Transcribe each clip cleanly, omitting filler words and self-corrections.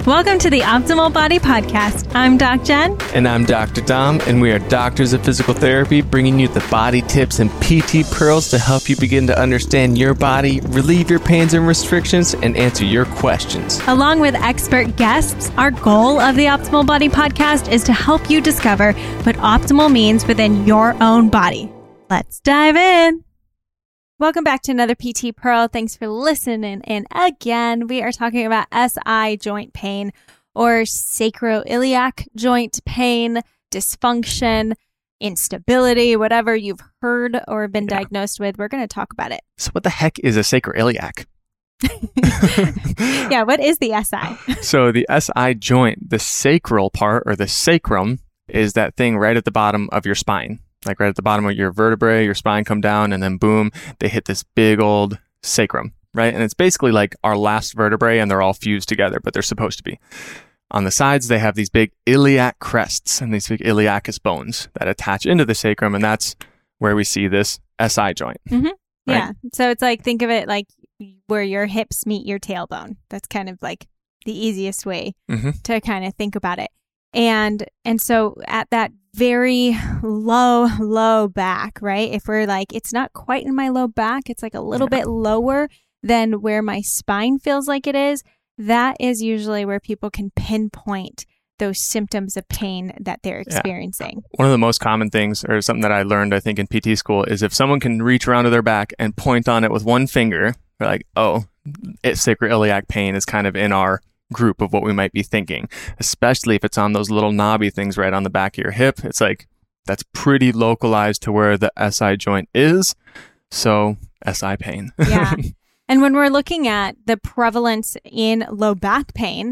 Welcome to the Optimal Body Podcast. I'm Doc Jen. And I'm Dr. Dom, and we are doctors of physical therapy, bringing you the body tips and PT pearls to help you begin to understand your body, relieve your pains and restrictions, and answer your questions. Along with expert guests, our goal of the Optimal Body Podcast is to help you discover what optimal means within your own body. Let's dive in. Welcome back to another PT Pearl. Thanks for listening. And again, we are talking about SI joint pain or sacroiliac joint pain, dysfunction, instability, whatever you've heard or been diagnosed with. We're going to talk about it. So what the heck is a sacroiliac? Yeah, what is the SI? So the SI joint, the sacral part or the sacrum is that thing right at the bottom of your spine. Like right at the bottom of your vertebrae, your spine come down, and then boom, they hit this big old sacrum, right? And it's basically like our last vertebrae, and they're all fused together, but they're supposed to be. On the sides, they have these big iliac crests and these big iliacus bones that attach into the sacrum, and that's where we see this SI joint. Mm-hmm. Right? Yeah. So it's like, think of it like where your hips meet your tailbone. That's kind of like the easiest way to kind of think about it. And so at that very low back, right? If we're like, it's not quite in my low back, it's like a little bit lower than where my spine feels like it is. That is usually where people can pinpoint those symptoms of pain that they're experiencing. One of the most common things, or something that I learned, I think, in PT school, is if someone can reach around to their back and point on it with one finger, they're like, oh, sacroiliac pain is kind of in our group of what we might be thinking, especially if it's on those little knobby things right on the back of your hip. It's like, that's pretty localized to where the SI joint is. So SI pain. Yeah. And when we're looking at the prevalence in low back pain,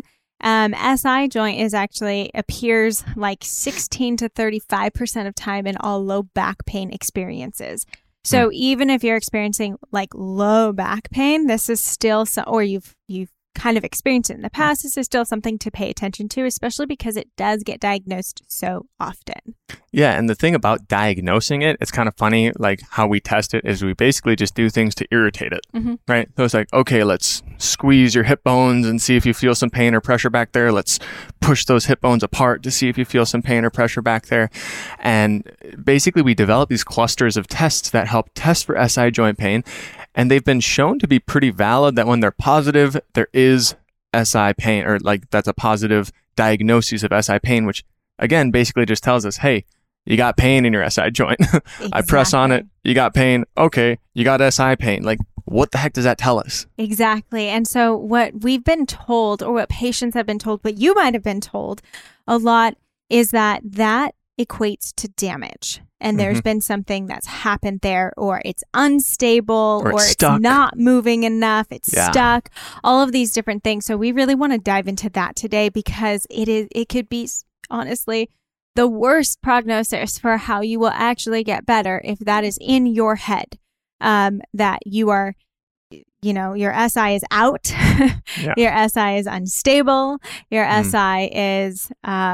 SI joint is actually appears like 16 to 35% of time in all low back pain experiences. So even if you're experiencing like low back pain, this is still or you've kind of experienced it in the past, this is still something to pay attention to, especially because it does get diagnosed so often. Yeah, and the thing about diagnosing it, it's kind of funny, like how we test it is we basically just do things to irritate it, right? So it's like, okay, let's squeeze your hip bones and see if you feel some pain or pressure back there. Let's push those hip bones apart to see if you feel some pain or pressure back there. And basically we develop these clusters of tests that help test for SI joint pain. And they've been shown to be pretty valid, that when they're positive, there is SI pain, or like that's a positive diagnosis of SI pain, which again, basically just tells us, hey, you got pain in your SI joint. Exactly. I press on it, you got pain. Okay, you got SI pain. Like, what the heck does that tell us? Exactly. And so what we've been told, or what patients have been told, what you might have been told a lot, is that equates to damage. And there's been something that's happened there, or it's unstable, or it's not moving enough, it's stuck, all of these different things. So we really want to dive into that today, because it could be, honestly, the worst prognosis for how you will actually get better if that is in your head, that you are, your SI is out, your SI is unstable, your SI is,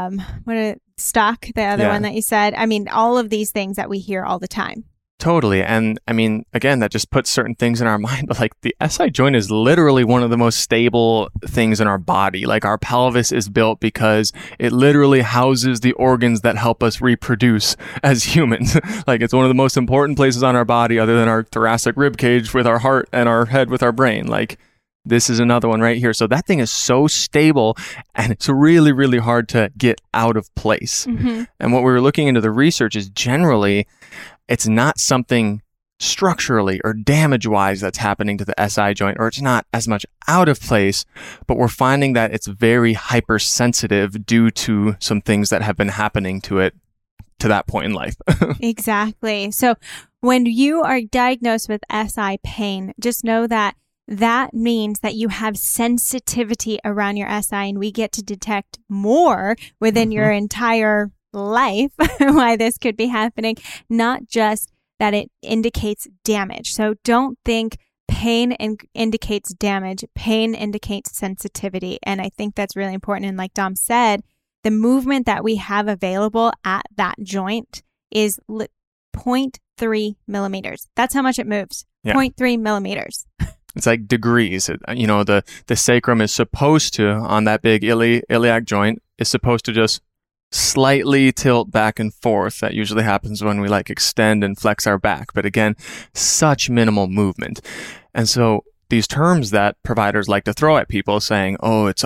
stuck, the other one that you said. I mean, all of these things that we hear all the time. Totally. And I mean, again, that just puts certain things in our mind, but like the SI joint is literally one of the most stable things in our body. Like our pelvis is built because it literally houses the organs that help us reproduce as humans. Like it's one of the most important places on our body, other than our thoracic rib cage with our heart and our head with our brain. Like, this is another one right here. So that thing is so stable, and it's really, really hard to get out of place. And what we were looking into the research is generally it's not something structurally or damage-wise that's happening to the SI joint, or it's not as much out of place, but we're finding that it's very hypersensitive due to some things that have been happening to it to that point in life. Exactly. So when you are diagnosed with SI pain, just know that means that you have sensitivity around your SI, and we get to detect more within your entire life why this could be happening, not just that it indicates damage. So don't think pain indicates damage. Pain indicates sensitivity. And I think that's really important. And like Dom said, the movement that we have available at that joint is 0.3 millimeters. That's how much it moves. 0.3 millimeters. It's like degrees. The sacrum is supposed to, on that big iliac joint, is supposed to just slightly tilt back and forth. That usually happens when we like extend and flex our back. But again, such minimal movement. And so these terms that providers like to throw at people saying, oh, it's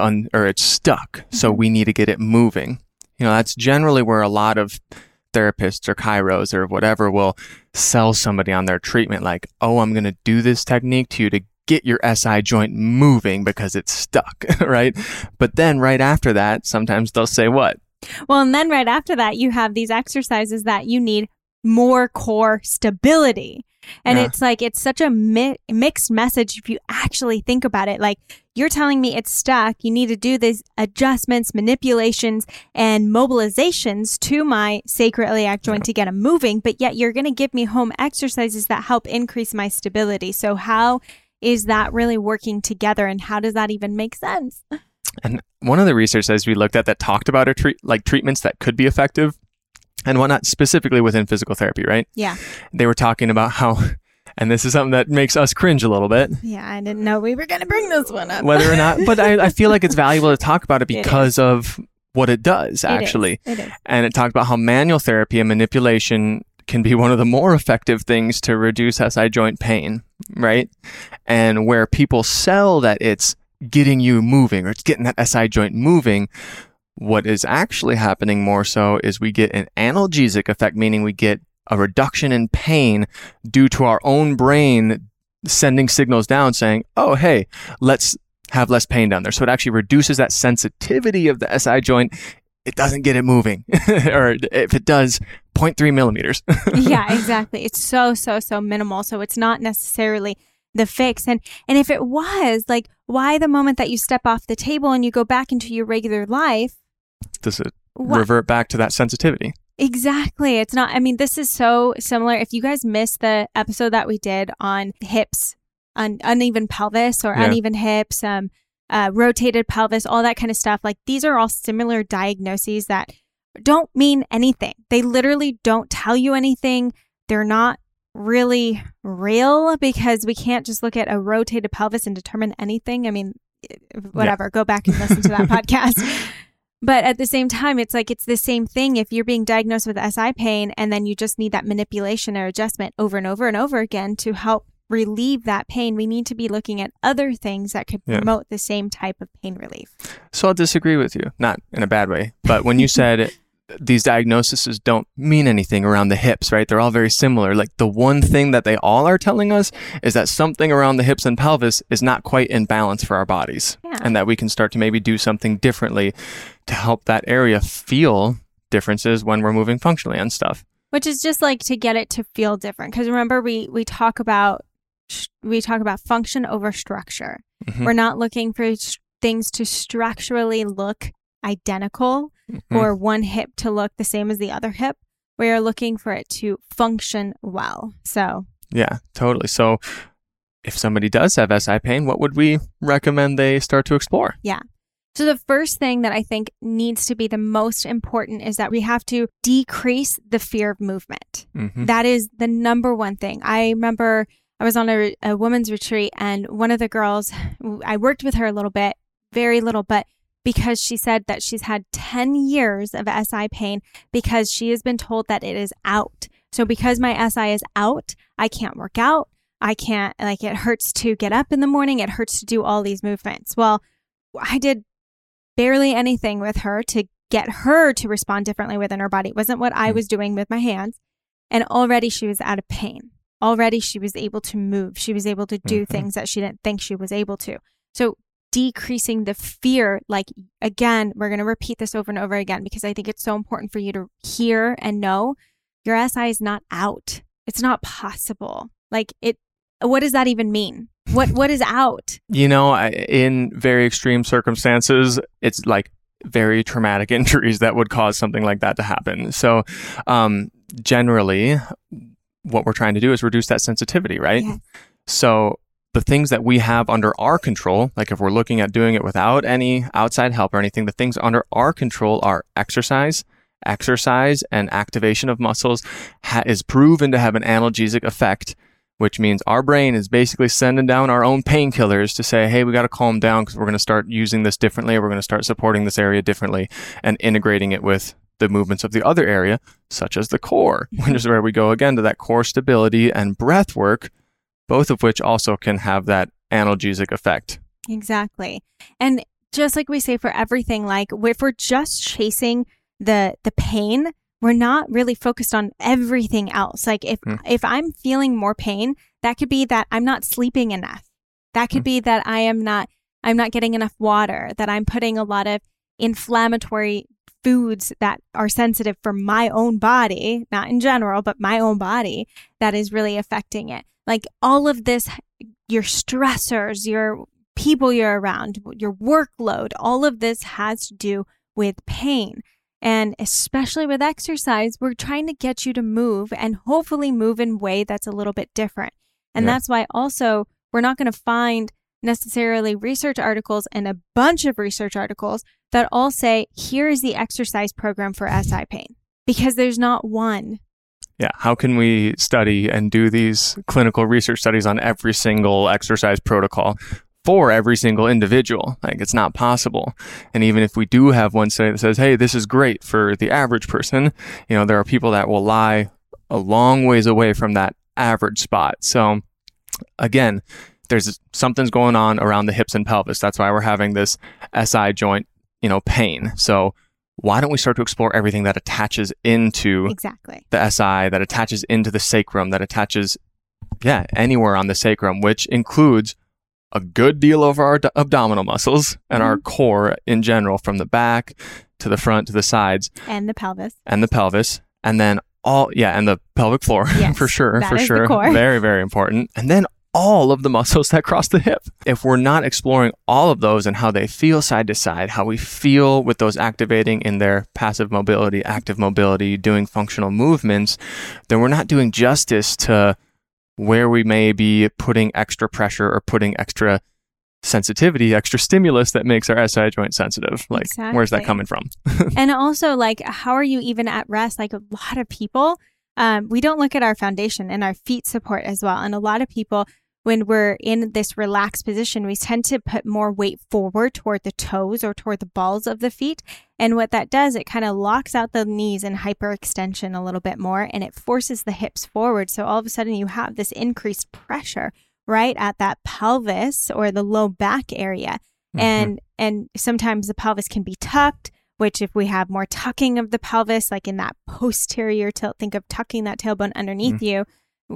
stuck, so we need to get it moving. That's generally where a lot of therapists or chiros or whatever will sell somebody on their treatment like, oh, I'm going to do this technique to you to get your SI joint moving because it's stuck, right? But then right after that, sometimes they'll say what? Well, and then right after that, you have these exercises that you need more core stability. And it's like, it's such a mixed message if you actually think about it. Like, you're telling me it's stuck. You need to do these adjustments, manipulations, and mobilizations to my sacroiliac joint to get them moving. But yet you're going to give me home exercises that help increase my stability. So how is that really working together? And how does that even make sense? And one of the research studies we looked at that talked about treatments that could be effective and whatnot, specifically within physical therapy, right? Yeah. They were talking about how, and this is something that makes us cringe a little bit. Yeah, I didn't know we were going to bring this one up. Whether or not, but I feel like it's valuable to talk about it because of what it does, actually. It is. And it talked about how manual therapy and manipulation can be one of the more effective things to reduce SI joint pain, right? And where people sell that it's getting you moving or it's getting that SI joint moving, what is actually happening more so is we get an analgesic effect, meaning we get a reduction in pain due to our own brain sending signals down saying, oh, hey, let's have less pain down there. So it actually reduces that sensitivity of the SI joint. It doesn't get it moving, or if it does, 0.3 millimeters. Yeah, exactly. It's so minimal. So it's not necessarily the fix. And if it was, like, why the moment that you step off the table and you go back into your regular life, does it revert back to that sensitivity? Exactly. It's not, I mean, this is so similar. If you guys missed the episode that we did on hips, on uneven pelvis or uneven hips, rotated pelvis, all that kind of stuff, like, these are all similar diagnoses that don't mean anything. They literally don't tell you anything. They're not really real because we can't just look at a rotated pelvis and determine anything. I mean, whatever, go back and listen to that podcast. But at the same time, it's like, it's the same thing. If you're being diagnosed with SI pain and then you just need that manipulation or adjustment over and over and over again to help relieve that pain, we need to be looking at other things that could promote the same type of pain relief. So I'll disagree with you, not in a bad way, but when you said these diagnoses don't mean anything around the hips, right? They're all very similar. Like, the one thing that they all are telling us is that something around the hips and pelvis is not quite in balance for our bodies, and that we can start to maybe do something differently to help that area feel differences when we're moving functionally and stuff. Which is just like to get it to feel different. Because remember, we talk about function over structure. Mm-hmm. We're not looking for things to structurally look identical or one hip to look the same as the other hip. We are looking for it to function well. So yeah, totally. So if somebody does have SI pain, what would we recommend they start to explore? Yeah. So the first thing that I think needs to be the most important is that we have to decrease the fear of movement. Mm-hmm. That is the number one thing. I remember I was on a women's retreat, and one of the girls, I worked with her a little bit, very little, but because she said that she's had 10 years of SI pain because she has been told that it is out. So because my SI is out, I can't work out. I can't, like, it hurts to get up in the morning. It hurts to do all these movements. Well, I did barely anything with her to get her to respond differently within her body. It wasn't what I was doing with my hands. And already she was out of pain. Already she was able to move. She was able to do things that she didn't think she was able to. So decreasing the fear, like, again, we're going to repeat this over and over again because I think it's so important for you to hear and know your SI is not out. It's not possible. Like, what does that even mean? What is out? You know, in very extreme circumstances, it's like very traumatic injuries that would cause something like that to happen. So generally, what we're trying to do is reduce that sensitivity, right? Yes. So the things that we have under our control, like if we're looking at doing it without any outside help or anything, the things under our control are exercise and activation of muscles is proven to have an analgesic effect which means our brain is basically sending down our own painkillers to say, hey, we got to calm down because we're going to start using this differently. We're going to start supporting this area differently and integrating it with the movements of the other area, such as the core, which is where we go again to that core stability and breath work, both of which also can have that analgesic effect. Exactly. And just like we say for everything, like if we're just chasing the pain, we're not really focused on everything else. Like if I'm feeling more pain, that could be that I'm not sleeping enough. That could be that I'm not getting enough water, that I'm putting a lot of inflammatory foods that are sensitive for my own body, not in general, but my own body, that is really affecting it. Like all of this, your stressors, your people you're around, your workload, all of this has to do with pain. And especially with exercise, we're trying to get you to move and hopefully move in a way that's a little bit different. And that's why also we're not going to find necessarily research articles and a bunch of research articles that all say, here is the exercise program for SI pain, because there's not one. Yeah. How can we study and do these clinical research studies on every single exercise protocol for every single individual? Like, it's not possible. And even if we do have one study that says, hey, this is great for the average person, there are people that will lie a long ways away from that average spot. So again, there's something's going on around the hips and pelvis. That's why we're having this SI joint, pain. So why don't we start to explore everything that attaches into the SI, that attaches into the sacrum, that attaches, anywhere on the sacrum, which includes a good deal of our abdominal muscles and our core in general, from the back to the front to the sides. And the pelvis. And then and the pelvic floor, yes, for sure. The core. Very, very important. And then all of the muscles that cross the hip. If we're not exploring all of those and how they feel side to side, how we feel with those activating in their passive mobility, active mobility, doing functional movements, then we're not doing justice to where we may be putting extra pressure or putting extra sensitivity, extra stimulus that makes our SI joint sensitive. Like, where's that coming from? And also, like, how are you even at rest? Like, a lot of people, we don't look at our foundation and our feet support as well. And a lot of people, when we're in this relaxed position, we tend to put more weight forward toward the toes or toward the balls of the feet. And what that does, it kind of locks out the knees in hyperextension a little bit more, and it forces the hips forward. So all of a sudden you have this increased pressure right at that pelvis or the low back area. And sometimes the pelvis can be tucked, which if we have more tucking of the pelvis, like in that posterior tilt, think of tucking that tailbone underneath you.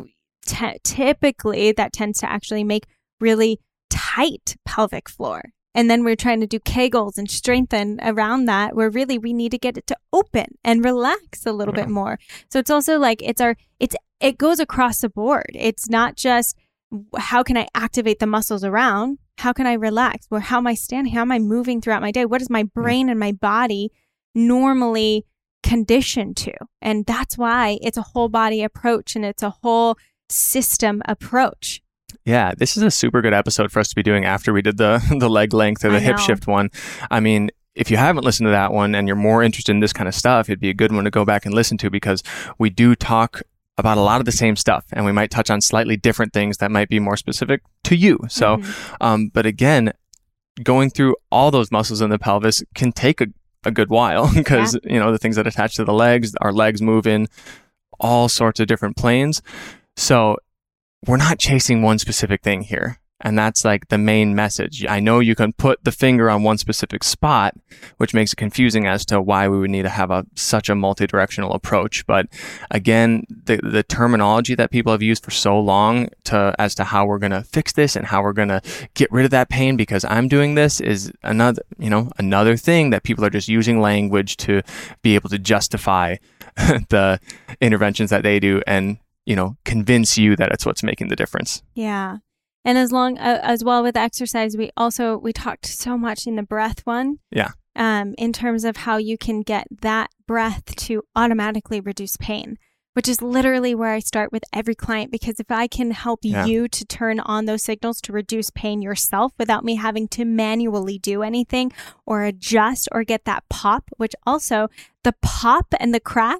Typically that tends to actually make really tight pelvic floor. And then we're trying to do Kegels and strengthen around that, where really we need to get it to open and relax a little bit more. So it's also like it goes across the board. It's not just how can I activate the muscles around? How can I relax? Well, how am I standing? How am I moving throughout my day? What is my brain and my body normally conditioned to? And that's why it's a whole body approach and it's a whole system approach. Yeah, this is a super good episode for us to be doing after we did the leg length or the hip shift one. I mean, if you haven't listened to that one and you're more interested in this kind of stuff, it'd be a good one to go back and listen to, because we do talk about a lot of the same stuff, and we might touch on slightly different things that might be more specific to you. So, but again, going through all those muscles in the pelvis can take a good while, because, the things that attach to the legs, our legs move in all sorts of different planes. So we're not chasing one specific thing here. And that's like the main message. I know you can put the finger on one specific spot, which makes it confusing as to why we would need to have such a multi-directional approach. But again, the terminology that people have used for so long as to how we're going to fix this and how we're going to get rid of that pain because I'm doing this is another thing that people are just using language to be able to justify the interventions that they do and, convince you that it's what's making the difference. Yeah. And as well with exercise, we talked so much in the breath one. Yeah. In terms of how you can get that breath to automatically reduce pain, which is literally where I start with every client, because if I can help you to turn on those signals to reduce pain yourself without me having to manually do anything or adjust or get that pop, which also the pop and the crack,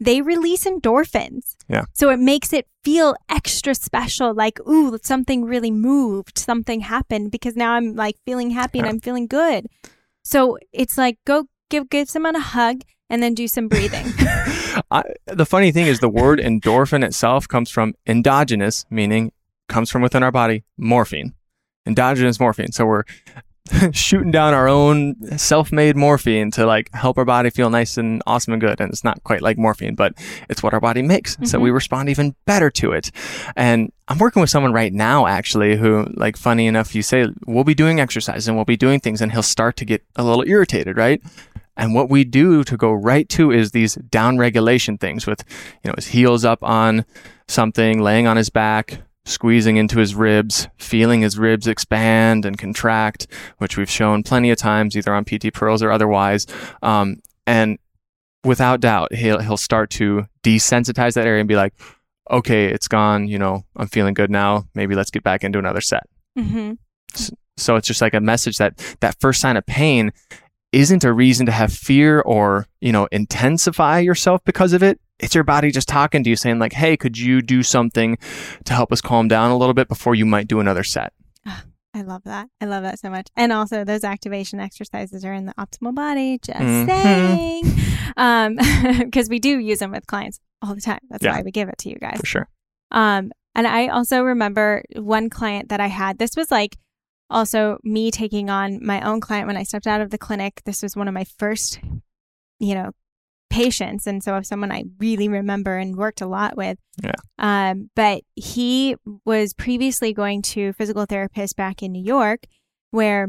they release endorphins. Yeah. So it makes it feel extra special, like, ooh, something really moved, something happened, because now I'm like feeling happy and I'm feeling good. So it's like, go give someone a hug and then do some breathing. The funny thing is the word endorphin itself comes from endogenous, meaning comes from within our body, morphine. Endogenous morphine. So we're shooting down our own self-made morphine to like help our body feel nice and awesome and good. And it's not quite like morphine, but it's what our body makes. So we respond even better to it. And I'm working with someone right now, actually, who, like, funny enough, you say, we'll be doing exercise and we'll be doing things, and he'll start to get a little irritated, right? And what we do to go right to is these down regulation things with, his heels up on something, laying on his back, squeezing into his ribs, feeling his ribs expand and contract, which we've shown plenty of times, either on PT Pearls or otherwise. And without doubt, he'll start to desensitize that area and be like, okay, it's gone. I'm feeling good now. Maybe let's get back into another set. Mm-hmm. So it's just like a message that first sign of pain isn't a reason to have fear or, intensify yourself because of it. It's your body just talking to you saying like, hey, could you do something to help us calm down a little bit before you might do another set? I love that. I love that so much. And also those activation exercises are in the Optimal Body, just saying. Because we do use them with clients all the time. That's why we give it to you guys. For sure. And I also remember one client that I had. This was like also me taking on my own client when I stepped out of the clinic. This was one of my first, patients. And so someone I really remember and worked a lot with. Yeah. But he was previously going to a physical therapist back in New York, where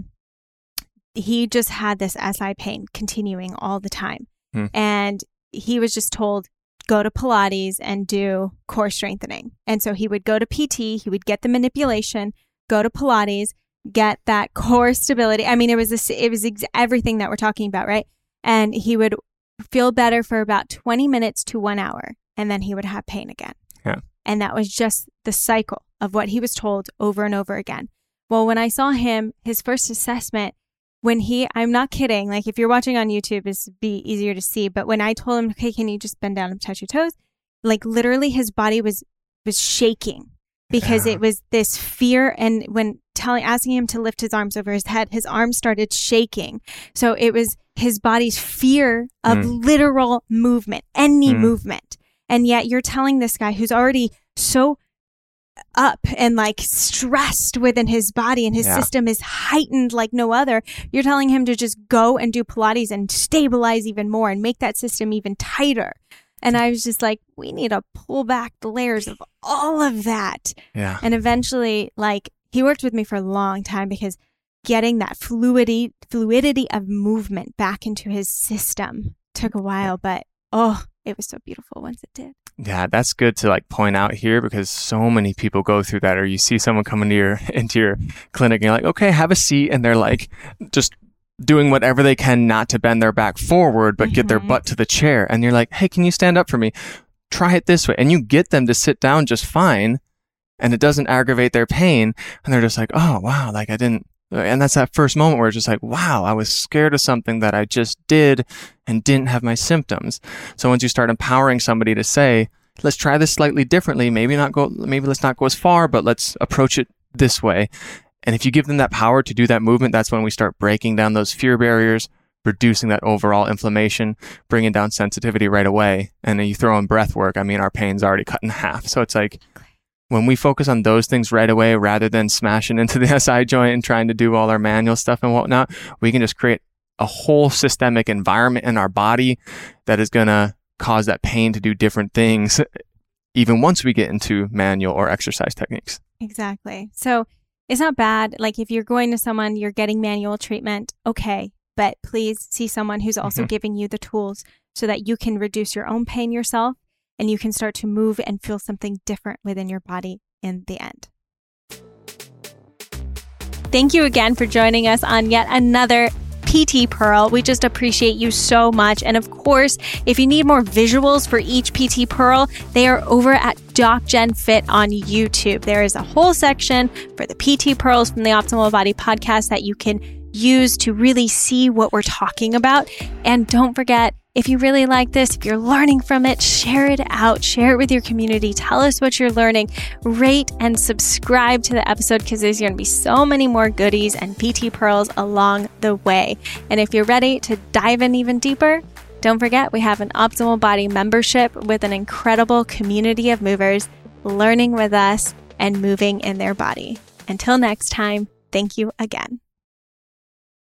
he just had this SI pain continuing all the time. And he was just told, go to Pilates and do core strengthening. And so he would go to PT, he would get the manipulation, go to Pilates, get that core stability. I mean, it was everything that we're talking about, right? And he would feel better for about 20 minutes to 1 hour, and then he would have pain again. Yeah. And that was just the cycle of what he was told over and over again. Well, when I saw him, his first assessment, I'm not kidding, like if you're watching on YouTube, this would be easier to see, but when I told him, okay, can you just bend down and touch your toes? Like literally his body was shaking because it was this fear. And when asking him to lift his arms over his head, his arms started shaking. So it was his body's fear of literal movement, any movement. And yet you're telling this guy who's already so up and like stressed within his body and his system is heightened like no other. You're telling him to just go and do Pilates and stabilize even more and make that system even tighter. And I was just like, we need to pull back the layers of all of that. Yeah. And eventually, like, he worked with me for a long time because getting that fluidity of movement back into his system took a while, but it was so beautiful once it did. Yeah, that's good to like point out here because so many people go through that, or you see someone come into your clinic and you're like, okay, have a seat. And they're like just doing whatever they can not to bend their back forward, but get their butt to the chair. And you're like, hey, can you stand up for me? Try it this way. And you get them to sit down just fine and it doesn't aggravate their pain. And they're just like, oh, wow, like I didn't. And that's that first moment where it's just like, wow, I was scared of something that I just did and didn't have my symptoms. So once you start empowering somebody to say, let's try this slightly differently, maybe let's not go as far, but let's approach it this way. And if you give them that power to do that movement, that's when we start breaking down those fear barriers, reducing that overall inflammation, bringing down sensitivity right away. And then you throw in breath work. I mean, our pain's already cut in half. So it's like, when we focus on those things right away, rather than smashing into the SI joint and trying to do all our manual stuff and whatnot, we can just create a whole systemic environment in our body that is going to cause that pain to do different things, even once we get into manual or exercise techniques. Exactly. So it's not bad. Like if you're going to someone, you're getting manual treatment, okay, but please see someone who's also giving you the tools so that you can reduce your own pain yourself and you can start to move and feel something different within your body in the end. Thank you again for joining us on yet another PT Pearl. We just appreciate you so much. And of course, if you need more visuals for each PT Pearl, they are over at DocGen Fit on YouTube. There is a whole section for the PT Pearls from the Optimal Body podcast that you can use to really see what we're talking about. And don't forget, If you really like this, if you're learning from it, share it out, share it with your community. Tell us what you're learning. Rate and subscribe to the episode because there's going to be so many more goodies and PT pearls along the way. And if you're ready to dive in even deeper, don't forget we have an Optimal Body membership with an incredible community of movers learning with us and moving in their body. Until next time, thank you again.